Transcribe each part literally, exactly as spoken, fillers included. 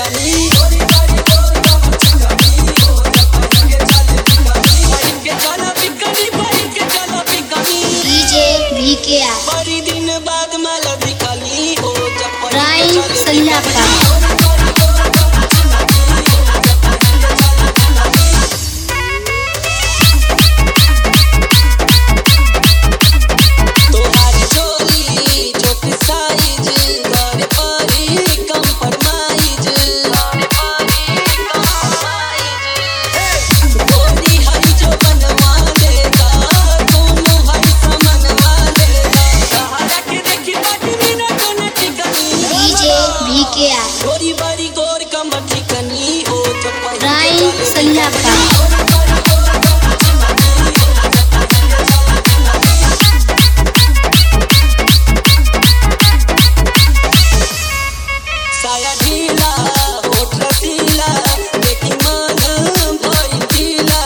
बड़ी दिन बाद माला दिखली हो राइन सल्लापा गोरी बड़ी गोर कमर चिकनी हो राइन सल्लापा साया ढीला होठ रसीला देखी मन भई ढीला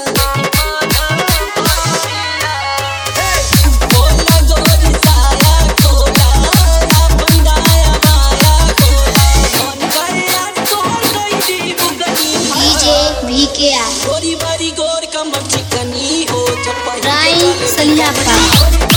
बोला गोरी साया खोला अपन दाया माया खोला मन गया तोड़ गई दी बुगनी डीजे वीकेआर गोरी बड़ी गोर कमर चिकनी हो राइन सल्लापा